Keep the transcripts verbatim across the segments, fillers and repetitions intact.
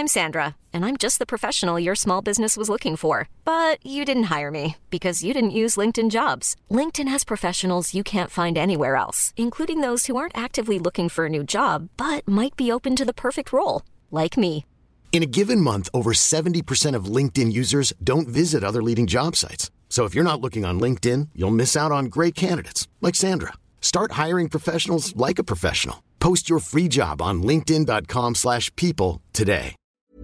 I'm Sandra, and I'm just the professional your small business was looking for. But you didn't hire me because you didn't use LinkedIn Jobs. LinkedIn has professionals you can't find anywhere else, including those who aren't actively looking for a new job, but might be open to the perfect role, like me. In a given month, over seventy percent of LinkedIn users don't visit other leading job sites. So if you're not looking on LinkedIn, you'll miss out on great candidates like Sandra. Start hiring professionals like a professional. Post your free job on linkedin.com slash people today.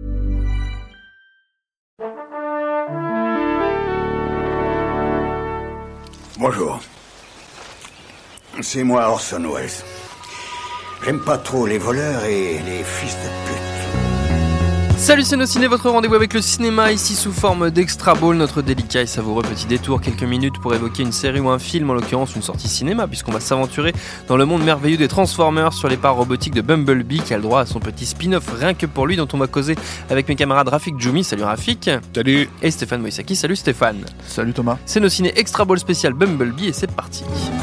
Bonjour. C'est moi Orson Welles. J'aime pas trop les voleurs et les fils de pute. Salut c'est nos ciné, votre rendez-vous avec le cinéma, ici sous forme d'Extra Ball, notre délicat et savoureux petit détour, quelques minutes pour évoquer une série ou un film, en l'occurrence une sortie cinéma, puisqu'on va s'aventurer dans le monde merveilleux des Transformers sur les parts robotiques de Bumblebee, qui a le droit à son petit spin-off rien que pour lui, dont on va causer avec mes camarades Rafik Djoumi, salut Rafik. Salut. Et Stéphane Moïsaki, salut Stéphane. Salut Thomas. C'est nos ciné Extra Ball spécial Bumblebee et c'est parti.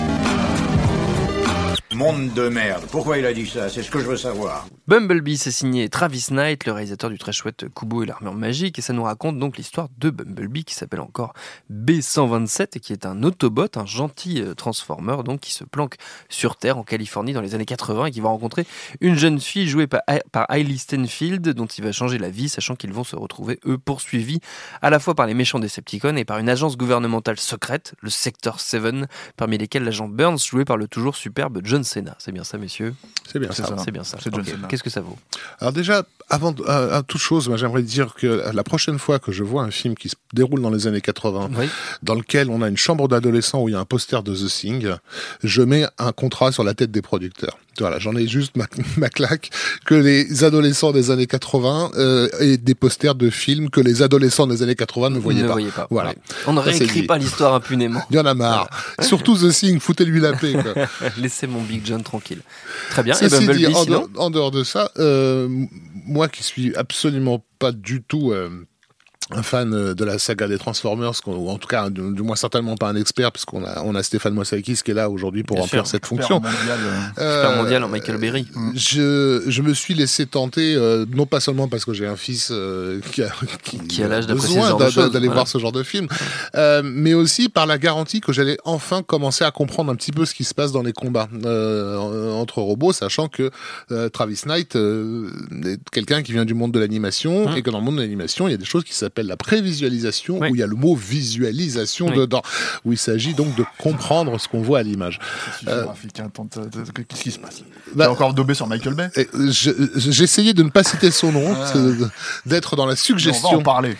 Monde de merde. Pourquoi il a dit ça? C'est ce que je veux savoir. Bumblebee, c'est signé Travis Knight, le réalisateur du très chouette Kubo et l'armure magique, et ça nous raconte donc l'histoire de Bumblebee, qui s'appelle encore B cent vingt-sept, et qui est un Autobot, un gentil Transformer, donc qui se planque sur Terre, en Californie, dans les années quatre-vingts, et qui va rencontrer une jeune fille jouée par, par Hailey Steinfeld, dont il va changer la vie, sachant qu'ils vont se retrouver, eux, poursuivis, à la fois par les méchants Decepticons et par une agence gouvernementale secrète, le Sector sept, parmi lesquels l'agent Burns, joué par le toujours superbe John Cena. C'est bien ça, messieurs? C'est bien c'est ça. ça. C'est bien ça. C'est John okay. Cena. Qu'est-ce que ça vaut? Alors déjà, avant euh, à toute chose, moi, j'aimerais dire que la prochaine fois que je vois un film qui se déroule dans les années quatre-vingts, oui. dans lequel on a une chambre d'adolescents où il y a un poster de The Thing, je mets un contrat sur la tête des producteurs. Voilà, j'en ai juste ma, ma claque que les adolescents des années quatre-vingts euh, et des posters de films que les adolescents des années quatre-vingts ne voyaient ne pas. Voyait pas. Voilà. Ouais. On ne réécrit pas l'histoire impunément. Il y en a marre. Voilà. Surtout The Thing, foutez-lui la paix. Quoi. Laissez mon Big John tranquille. Très bien. Ceci et Bumblebee, dit, en, sinon dehors, en dehors de ça, euh, moi qui suis absolument pas du tout euh, un fan de la saga des Transformers, ou en tout cas, du, du moins certainement pas un expert, puisqu'on a, on a Stéphane Moïsaki qui est là aujourd'hui pour Bien remplir sûr, cette fonction. Mondial, euh, super mondial en Michael Berry. Je, je me suis laissé tenter, euh, non pas seulement parce que j'ai un fils euh, qui a, qui qui a l'âge a besoin d'a, d'a, d'aller voilà. voir ce genre de film, euh, mais aussi par la garantie que j'allais enfin commencer à comprendre un petit peu ce qui se passe dans les combats euh, entre robots, sachant que euh, Travis Knight euh, est quelqu'un qui vient du monde de l'animation, mmh. et que dans le monde de l'animation, il y a des choses qui s'appellent la prévisualisation, oui. où il y a le mot visualisation oui. dedans, où il s'agit donc de comprendre ce qu'on voit à l'image. C'est euh, hein, tente, qu'est-ce qui se passe? Bah, tu as encore daubé sur Michael Bay? je, J'essayais de ne pas citer son nom, ah. d'être dans la suggestion. On va en parler.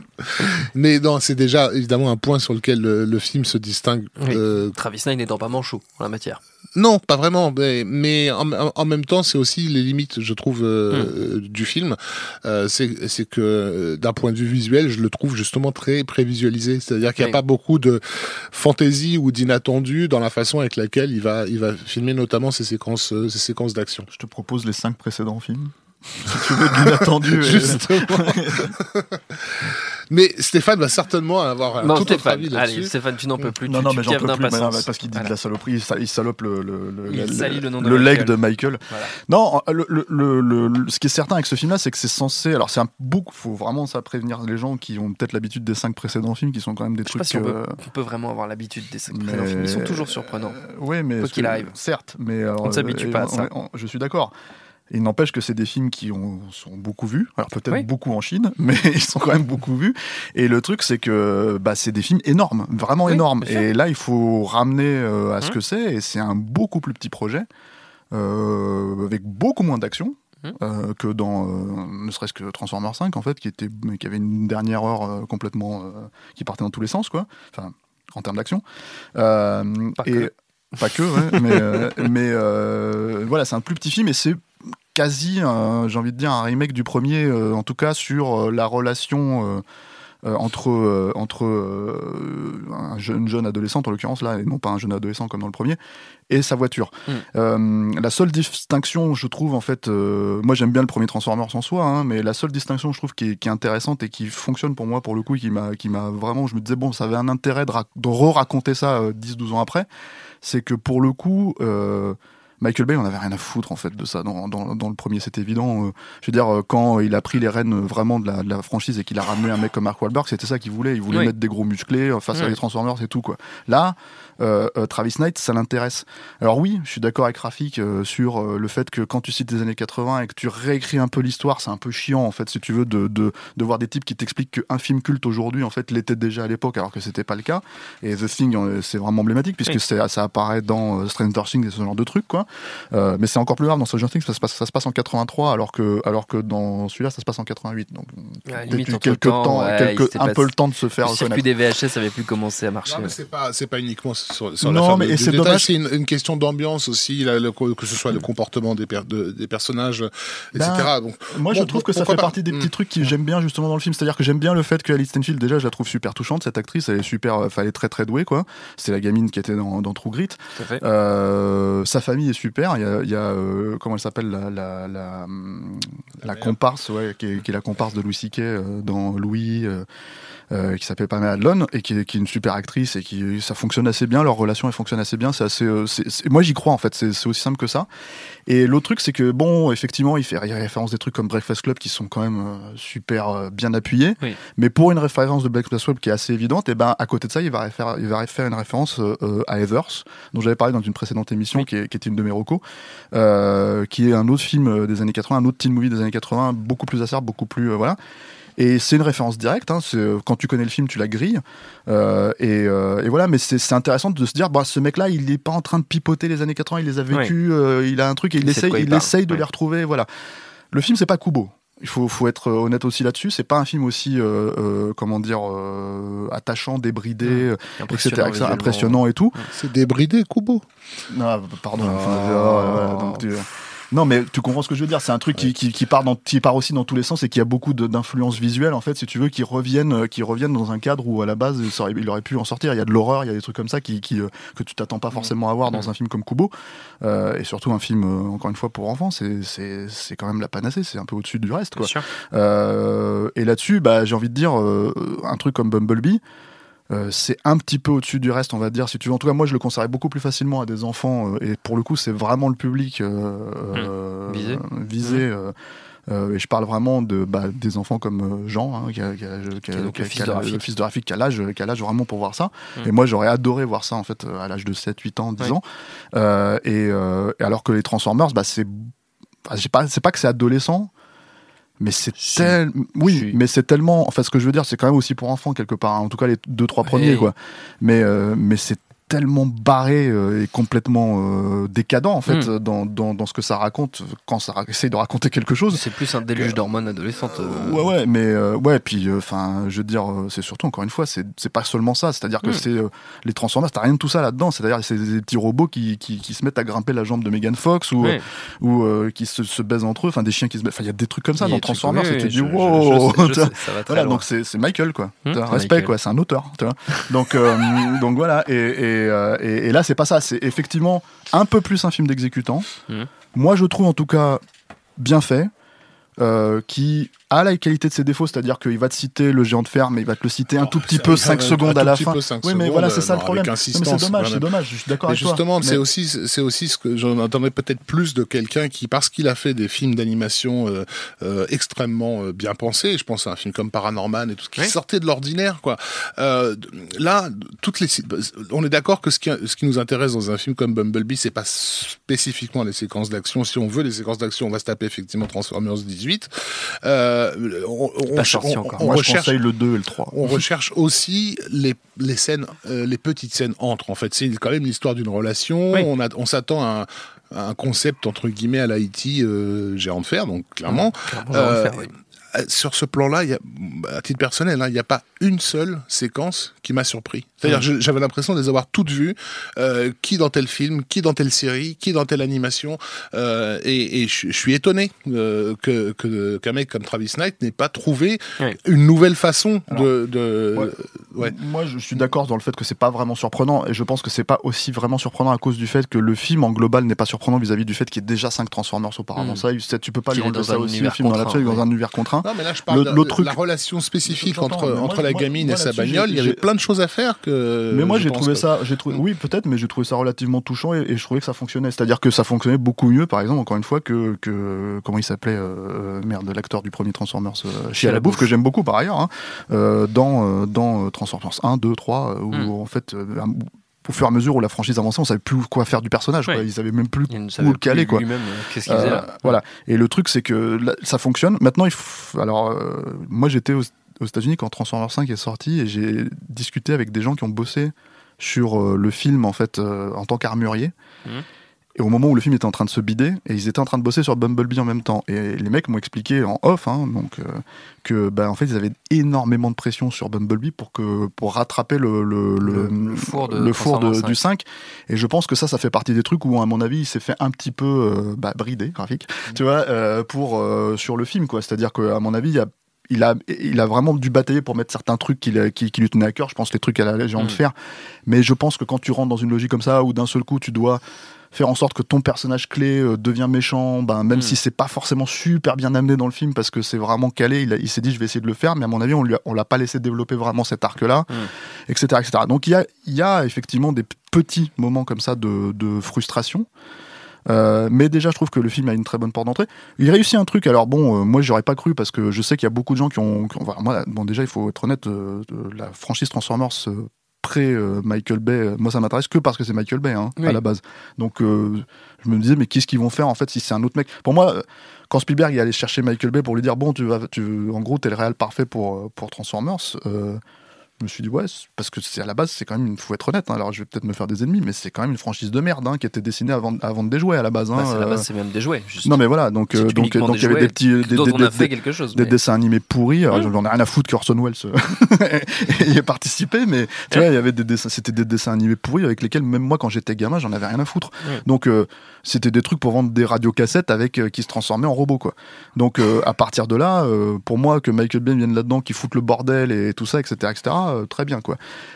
Mais non, c'est déjà évidemment un point sur lequel le, le film se distingue. Oui. Euh... Travis Knight n'étant pas manchot en la matière. Non, pas vraiment, mais, mais en, en même temps, c'est aussi les limites, je trouve, euh, mmh. du film. Euh, c'est, c'est que d'un point de vue visuel, je le trouve justement très prévisualisé. C'est-à-dire qu'il n'y a oui. pas beaucoup de fantaisie ou d'inattendu dans la façon avec laquelle il va, il va filmer notamment ces séquences, ces séquences d'action. Je te propose les cinq précédents films. Si tu veux de l'inattendu. Justement. Mais Stéphane va certainement avoir un bon, tout Stéphane, autre avis là-dessus. Allez, Stéphane, tu n'en peux plus. Non, tu, non, tu mais j'en peux plus. Mais non, parce qu'il dit voilà. de la saloperie, il salope le, le, le, il le, le, nom de le leg Michael. de Michael. Voilà. Non, le, le, le, le, ce qui est certain avec ce film-là, c'est que c'est censé. Alors, c'est un book. Faut vraiment ça prévenir les gens qui ont peut-être l'habitude des cinq précédents films, qui sont quand même des Je trucs. Sais pas si on, euh... peut, on peut vraiment avoir l'habitude des cinq mais... précédents films. Ils sont toujours surprenants. Euh, oui, mais quoi qu'il arrive. Certes, mais alors, on ne s'habitue pas à ça. On, on, je suis d'accord. Il n'empêche que c'est des films qui ont, sont beaucoup vus. Alors peut-être oui. beaucoup en Chine, mais ils sont quand même beaucoup vus. Et le truc, c'est que bah, c'est des films énormes, vraiment oui, énormes. Et là, il faut ramener euh, à ce mmh. que c'est. Et c'est un beaucoup plus petit projet, euh, avec beaucoup moins d'action. Mmh. Euh, que dans euh, ne serait-ce que Transformers cinq en fait qui était qui avait une dernière heure euh, complètement euh, qui partait dans tous les sens quoi, enfin en termes d'action euh, pas et que. pas que ouais, mais euh, mais euh, voilà, c'est un plus petit film et c'est quasi un, j'ai envie de dire un remake du premier euh, en tout cas sur euh, la relation euh, Euh, entre euh, entre euh, un jeune jeune adolescent en l'occurrence là et non pas un jeune adolescent comme dans le premier et sa voiture. Mm. Euh, la seule distinction je trouve en fait euh, moi j'aime bien le premier Transformers en soi hein, mais la seule distinction je trouve qui est, qui est intéressante et qui fonctionne pour moi pour le coup qui m'a qui m'a vraiment je me disais bon ça avait un intérêt de, ra- de re-raconter ça euh, dix douze ans après, c'est que pour le coup euh, Michael Bay, on avait rien à foutre en fait de ça dans, dans, dans le premier, c'est évident. Euh, je veux dire, euh, quand il a pris les rênes vraiment de la, de la franchise et qu'il a ramené un mec comme Mark Wahlberg, c'était ça qu'il voulait. Il voulait oui. mettre des gros musclés euh, face oui. à les Transformers et tout quoi. Là, euh, euh, Travis Knight, ça l'intéresse. Alors oui, je suis d'accord avec Rafik euh, sur euh, le fait que quand tu cites les années quatre-vingts et que tu réécris un peu l'histoire, c'est un peu chiant en fait, si tu veux, de, de, de voir des types qui t'expliquent qu'un film culte aujourd'hui en fait l'était déjà à l'époque, alors que c'était pas le cas. Et The Thing, c'est vraiment emblématique puisque oui. c'est, ça apparaît dans euh, Stranger Things et ce genre de trucs quoi. Euh, mais c'est encore plus grave dans Stranger Things, ça se passe, ça se passe en quatre-vingt-trois alors que, alors que dans celui-là ça se passe en quatre-vingt-huit. Donc ouais, depuis quelques temps, temps ouais, quelques, un pas... peu le temps de se faire le reconnaître. Le circuit des V H S avait plus commencé à marcher. Non, mais c'est pas, c'est pas uniquement sur, sur non, la mais de, et du c'est détail, dommage. C'est une, une question d'ambiance aussi, là, le, que ce soit le comportement des, per, de, des personnages, et cetera. Ben, Donc, moi bon, je trouve que ça fait pas... partie des petits mmh. trucs que j'aime bien justement dans le film, c'est-à-dire que j'aime bien le fait que Alice Stenfield, déjà je la trouve super touchante, cette actrice, elle est super, enfin, elle est très très douée quoi. C'est la gamine qui était dans, dans True Grit. Euh, sa famille est super. Il y a, il y a euh, comment elle s'appelle la la la, la, la comparse, ouais, qui est, qui est la comparse de Louis C K euh, dans Louis. Euh, Euh, qui s'appelle Pamela Adlon et qui est, qui est une super actrice et qui ça fonctionne assez bien, leur relation elle fonctionne assez bien, c'est assez euh, c'est, c'est, moi j'y crois en fait, c'est, c'est aussi simple que ça. Et l'autre truc c'est que bon effectivement il fait référence des trucs comme Breakfast Club qui sont quand même euh, super euh, bien appuyés, oui. mais pour une référence de Breakfast Club qui est assez évidente, et ben à côté de ça il va faire il va faire une référence euh, à Heathers dont j'avais parlé dans une précédente émission, oui. qui, est, qui était une de mes recos, euh, qui est un autre film des années quatre-vingts, un autre teen movie des années quatre-vingts, beaucoup plus acerbe, beaucoup plus euh, voilà. Et c'est une référence directe, hein, c'est, quand tu connais le film, tu la grilles. Euh, et, euh, et voilà, mais c'est, c'est intéressant de se dire, bah, ce mec-là, il n'est pas en train de pipoter les années quatre-vingts, il les a vécues, oui. euh, il a un truc, et il, il essaye, il essaye de oui. les retrouver. Voilà. Le film, c'est pas Kubo. Il faut, faut être honnête aussi là-dessus. C'est pas un film aussi, euh, euh, comment dire, euh, attachant, débridé, mmh. et cetera. Impressionnant et tout. C'est débridé, Kubo. Non, pardon. Oh. Enfin, euh, voilà, donc, tu, Non, mais tu comprends ce que je veux dire. C'est un truc ouais. qui, qui, qui, part dans, qui part aussi dans tous les sens et qui a beaucoup de, d'influences visuelles, en fait, si tu veux, qui reviennent, qui reviennent dans un cadre où, à la base, il aurait, il aurait pu en sortir. Il y a de l'horreur, il y a des trucs comme ça qui, qui, euh, que tu t'attends pas forcément à voir dans un film comme Kubo. Euh, et surtout un film, euh, encore une fois, pour enfants, c'est, c'est, c'est quand même la panacée. C'est un peu au-dessus du reste, quoi. Euh, et là-dessus, bah, j'ai envie de dire, euh, un truc comme Bumblebee, Euh, c'est un petit peu au-dessus du reste, on va dire, si tu veux. En tout cas, moi, je le conseillerais beaucoup plus facilement à des enfants, euh, et pour le coup, c'est vraiment le public euh, mmh. visé. Euh, visé mmh. euh, euh, et je parle vraiment de, bah, des enfants comme euh, Jean, hein, qui, a, qui, a, qui, a, qui, a, qui, a, qui a le fils de Rafik, qui a l'âge, qui a l'âge vraiment pour voir ça. Mmh. Et moi, j'aurais adoré voir ça, en fait, à l'âge de sept, huit ans, dix oui. ans. Euh, et, euh, et alors que les Transformers, bah, c'est, bah, c'est, pas, c'est pas que c'est adolescent, mais c'est tel... oui, si. mais c'est tellement, enfin, ce que je veux dire, c'est quand même aussi pour enfants quelque part, hein. En tout cas les deux trois premiers, hey. quoi. Mais euh, mais c'est tellement barré euh, et complètement euh, décadent en fait mm. dans, dans dans ce que ça raconte quand ça ra- essaye de raconter quelque chose. C'est plus un déluge euh, d'hormones adolescentes. Euh... Ouais ouais, mais euh, ouais, puis enfin, euh, je veux dire, c'est surtout encore une fois, c'est c'est pas seulement ça, c'est-à-dire que mm. c'est euh, les Transformers, t'as rien de tout ça là-dedans, c'est-à-dire c'est des petits robots qui qui qui se mettent à grimper la jambe de Megan Fox ou oui. euh, ou euh, qui se, se baisent entre eux, enfin des chiens qui se, enfin il y a des trucs comme ça dans Transformers, oui, c'était du wow. Voilà, donc c'est c'est Michael quoi. Mm. Respect Michael. Quoi, c'est un auteur, tu vois. Donc euh, donc voilà et, et Et, euh, et, et là, c'est pas ça. C'est effectivement un peu plus un film d'exécutant. Mmh. Moi, je trouve en tout cas bien fait, euh, qui a la qualité de ses défauts, c'est-à-dire qu'il va te citer le géant de fer, mais il va te le citer un oh, tout petit peu cinq secondes à la fin. Oui, mais voilà, c'est ça le problème. Non, mais c'est dommage, c'est dommage. Je suis d'accord avec toi. Justement, mais... c'est aussi, c'est aussi ce que j'en attendais peut-être plus de quelqu'un qui, parce qu'il a fait des films d'animation euh, euh, extrêmement euh, bien pensés, je pense à un film comme Paranorman et tout ce qui oui. sortait de l'ordinaire, quoi. Euh, là, toutes les, on est d'accord que ce qui, ce qui nous intéresse dans un film comme Bumblebee, c'est pas spécifiquement les séquences d'action. Si on veut les séquences d'action, on va se taper effectivement Transformers dix-huit. Euh, on, on, pas sorti on, encore. On Moi, recherche, je conseille le deux et le trois. On recherche aussi les, les scènes, euh, les petites scènes entre. En fait, c'est quand même l'histoire d'une relation. Oui. On, a, on s'attend à un, à un concept entre guillemets à la E T euh, géant de fer, donc clairement. Mmh, euh, fer, oui. Sur ce plan-là, il y a, à titre personnel, hein, il n'y a pas une seule séquence qui m'a surpris. C'est-à-dire, mmh. j'avais l'impression de les avoir toutes vues, euh, qui dans tel film, qui dans telle série, qui dans telle animation, euh, et, et je, je suis étonné euh, que, que qu'un mec comme Travis Knight n'ait pas trouvé oui. une nouvelle façon Alors, de. de ouais. Ouais. Moi, je suis d'accord dans le fait que c'est pas vraiment surprenant, et je pense que c'est pas aussi vraiment surprenant à cause du fait que le film en global n'est pas surprenant vis-à-vis du fait qu'il y ait déjà cinq Transformers auparavant. Mmh. Ça, tu peux pas lui rendre ça aussi le film dans l'absolu, dans un univers contraint. Non, mais là, je parle Le- de, l'autre de truc- la relation spécifique J'entends, entre, mais moi, entre la moi- gamine moi, et sa là-dessus, bagnole. j'ai- Il y avait j'ai- plein de choses à faire que. Mais moi, je j'ai pense trouvé que- ça, j'ai trouvé, oui, peut-être, mais j'ai trouvé ça relativement touchant et, et je trouvais que ça fonctionnait. C'est-à-dire que ça fonctionnait beaucoup mieux, par exemple, encore une fois, que, que comment il s'appelait, euh, merde, l'acteur du premier Transformers, euh, Shia LaBeouf, que j'aime beaucoup par ailleurs, hein, euh, dans, euh, dans euh, Transformers un, deux, trois, où Mm. en fait, euh, au fur et à mesure où la franchise avançait, on savait plus quoi faire du personnage, quoi. Ouais. Ils savaient même plus Il ne où savait le caler, plus quoi. lui-même euh, qu'est-ce qu'il faisait Euh, là. Voilà. Et le truc, c'est que là, ça fonctionne. Maintenant, il faut... alors, euh, moi, j'étais aux, aux États-Unis quand Transformers cinq est sorti et j'ai discuté avec des gens qui ont bossé sur euh, le film en fait euh, en tant qu'armurier. Mmh. Et au moment où le film était en train de se bider, et ils étaient en train de bosser sur Bumblebee en même temps. Et les mecs m'ont expliqué en off, hein, donc, euh, que bah, en fait, ils avaient énormément de pression sur Bumblebee pour, que, pour rattraper le, le, le, Le- le four de le four de- Transformers du cinq. Et je pense que ça, ça fait partie des trucs où, à mon avis, il s'est fait un petit peu euh, bah, brider, graphique, tu vois, euh, pour, euh, sur le film, quoi. C'est-à-dire qu'à mon avis, il y a Il a, il a vraiment dû batailler pour mettre certains trucs qui, qui, qui lui tenaient à cœur. Je pense les trucs à la légende de Mm. faire. Mais je pense que quand tu rentres dans une logique comme ça, où d'un seul coup tu dois faire en sorte que ton personnage clé euh, devient méchant, ben, même Mm. si c'est pas forcément super bien amené dans le film parce que c'est vraiment calé, il, a- il s'est dit je vais essayer de le faire, mais à mon avis on, lui a- on l'a pas laissé développer vraiment cet arc-là, Mm. et cetera, et cetera. Donc il y a, il y a effectivement des petits moments comme ça de, de frustration. Euh, mais déjà, je trouve que le film a une très bonne porte d'entrée. Il réussit un truc. Alors bon, euh, moi, j'aurais pas cru parce que je sais qu'il y a beaucoup de gens qui ont. Qui ont- voilà, moi, bon, déjà, il faut être honnête. Euh, euh, la franchise Transformers euh, pré euh, Michael Bay, euh, moi, ça m'intéresse que parce que c'est Michael Bay hein, Oui. à la base. Donc, euh, je me disais, mais qu'est-ce qu'ils vont faire en fait si c'est un autre mec? Pour moi, euh, quand Spielberg est allé chercher Michael Bay pour lui dire, bon, tu vas, tu, en gros, t'es le réal parfait pour euh, pour Transformers. Euh, je me suis dit ouais, c'est- parce que c'est à la base c'est quand même, il faut être honnête, hein, alors je vais peut-être me faire des ennemis, mais c'est quand même une franchise de merde hein, qui était dessinée avant, avant de déjouer à la base. Hein, Bah, c'est, à la euh. base, c'est même des jouets. Juste. Non mais voilà, donc C'est euh, donc uniquement donc des il y avait jouets des petits des, dont des- on a des- fait quelque chose. des mais- dessins animés pourris. Alors, Ouais. j'en ai rien à foutre qu'Orson Welles euh, y ait participé, mais tu vois, il y avait des dessins, c'était des dessins animés pourris avec lesquels même moi quand j'étais gamin, j'en avais rien à foutre. Ouais. Donc euh, c'était des trucs pour vendre des radiocassettes avec euh, qui se transformaient en robots quoi. Donc euh, à partir de là, euh, pour moi que Michael Bay vienne là-dedans, qui foute le bordel et tout ça, et cetera, et cetera, euh, très bien quoi.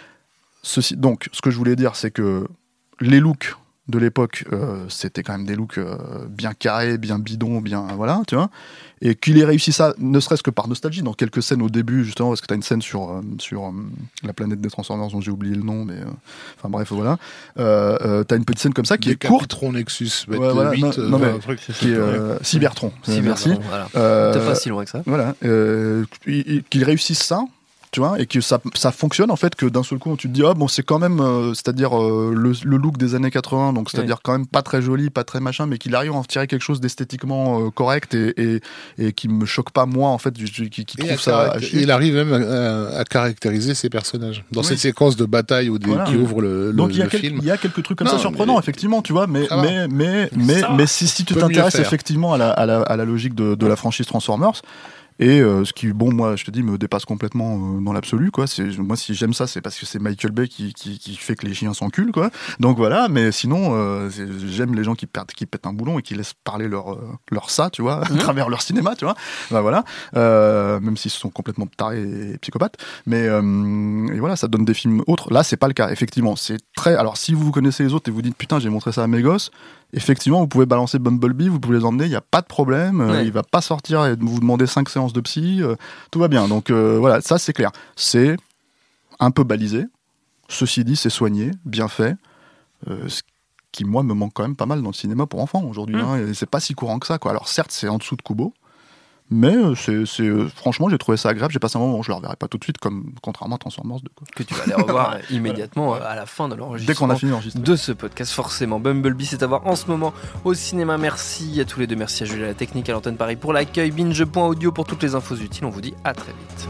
Ceci, donc, ce que je voulais dire, c'est que les looks de l'époque, euh, c'était quand même des looks euh, bien carrés, bien bidons, bien voilà, tu vois. Et qu'il ait réussi ça, ne serait-ce que par nostalgie, dans quelques scènes au début, justement, parce que tu as une scène sur, euh, sur euh, la planète des Transformers, dont j'ai oublié le nom, mais. euh, Enfin bref, voilà. Euh, euh, tu as une petite scène comme ça qui est courte. Décapitron Nexus, bête Ouais, voilà, huit, non, euh, non, mais un truc, c'est Qui est ça. euh, Cybertron. Euh, Merci. Cybertron, voilà. Euh, T'es pas si loin que ça. Voilà, euh, il- il- qu'il réussisse ça, tu vois, et que ça, ça fonctionne en fait, que d'un seul coup tu te dis ah bon c'est quand même, euh, c'est-à-dire euh, le, le look des années quatre-vingts, donc c'est-à-dire quand même pas très joli, pas très machin, mais qu'il arrive à en tirer quelque chose d'esthétiquement euh, correct et, et, et qui me choque pas moi en fait, je- je- qui, qui Et trouve à ça à caracté- chier. il arrive même à, à caractériser ses personnages. Dans Oui. cette séquence de bataille où des- Voilà. qui ouvre le, le, Donc il y, a le quel- film. il y a quelques trucs comme Non, ça surprenants mais- effectivement, tu vois, mais Ça va. mais mais mais, Ça va. mais si, si tu Peut mieux t'intéresses faire. effectivement à la, à la, à la logique de, de la franchise Transformers. Et euh, ce qui, bon, moi, je te dis, me dépasse complètement euh, dans l'absolu, quoi. C'est, moi, si j'aime ça, c'est parce que c'est Michael Bay qui, qui, qui fait que les chiens s'enculent, quoi. Donc voilà, mais sinon, euh, c'est- j'aime les gens qui, perdent, qui pètent un boulon et qui laissent parler leur, euh, leur ça, tu vois, à travers leur cinéma, tu vois. Bah voilà, euh, même s'ils sont complètement tarés et psychopathes. Mais euh, et voilà, ça donne des films autres. Là, c'est pas le cas, effectivement. C'est très. Alors, si vous connaissez les autres et vous dites, putain, j'ai montré ça à mes gosses. Effectivement, vous pouvez balancer Bumblebee, vous pouvez les emmener, il n'y a pas de problème, euh, Ouais. il va pas sortir et vous demander cinq séances de psy, euh, tout va bien. Donc euh, voilà, ça c'est clair. C'est un peu balisé, ceci dit, c'est soigné, bien fait, euh, ce qui moi me manque quand même pas mal dans le cinéma pour enfants aujourd'hui. Mmh. Hein, et c'est pas si courant que ça, quoi. Alors certes, c'est en dessous de Kubo, mais euh, c'est, c'est, euh, franchement, j'ai trouvé ça agréable. J'ai passé un moment où je le reverrai pas tout de suite, comme contrairement à Transformers deux. Quoi. Que tu vas aller revoir immédiatement euh, à la fin de l'enregistrement. Dès qu'on a fini d'enregistrer. De ce podcast, forcément. Bumblebee, c'est à voir en ce moment au cinéma. Merci à tous les deux. Merci à Julie à la technique, à l'antenne Paris pour l'accueil. Binge point audio pour toutes les infos utiles. On vous dit à très vite.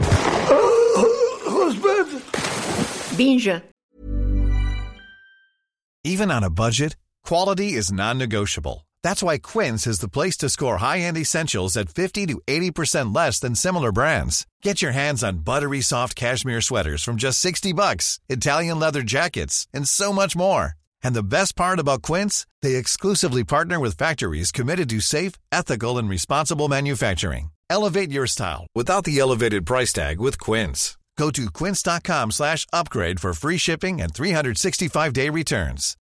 Binge. Even on a budget, quality is non-negotiable. That's why Quince is the place to score high-end essentials at fifty to eighty percent less than similar brands. Get your hands on buttery soft cashmere sweaters from just sixty bucks, Italian leather jackets, and so much more. And the best part about Quince, they exclusively partner with factories committed to safe, ethical, and responsible manufacturing. Elevate your style without the elevated price tag with Quince. Go to quince.com slash upgrade for free shipping and three sixty-five day returns.